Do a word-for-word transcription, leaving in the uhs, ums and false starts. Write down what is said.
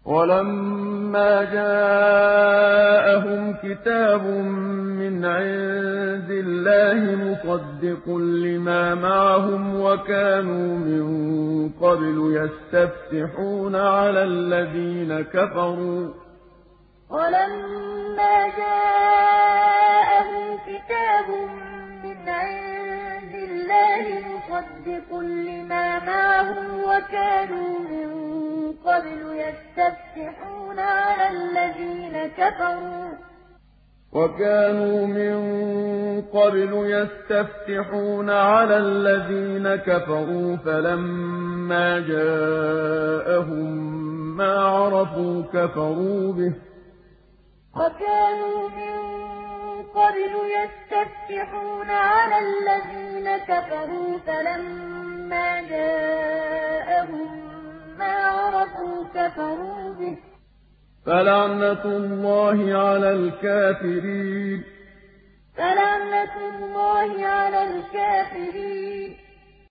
وَلَمَّا جَاءَهُمْ كِتَابٌ مِّنْ عِندِ اللَّهِ مُصَدِّقٌ لِّمَا مَعَهُمْ وَكَانُوا مِن قَبْلُ يَسْتَفْتِحُونَ عَلَى الَّذِينَ كَفَرُوا وَلَمَّا جَاءَهُمْ كِتَابٌ مِّنْ عِندِ اللَّهِ مُصَدِّقٌ لِّمَا مَعَهُمْ وَكَانُوا مِن قَبْلُ يَسْتَفْتِحُونَ عَلَى الَّذِينَ كَفَرُوا وَكَانُوا مِن قَبْلُ يَسْتَفْتِحُونَ عَلَى الَّذِينَ كَفَرُوا فَلَمَّا جَاءَهُم مَّا عَرَفُوا كَفَرُوا بِهِ ۚ وَكَانُوا مِن قَبْلُ يَسْتَفْتِحُونَ عَلَى الَّذِينَ كَفَرُوا فَلَمَّا جَاءَهُم مَّا عَرَفُوا كَفَرُوا بِهِ ۚ فَلَعْنَةُ اللَّهِ عَلَى الْكَافِرِينَ فَلَعْنَةُ اللَّهِ عَلَى الْكَافِرِينَ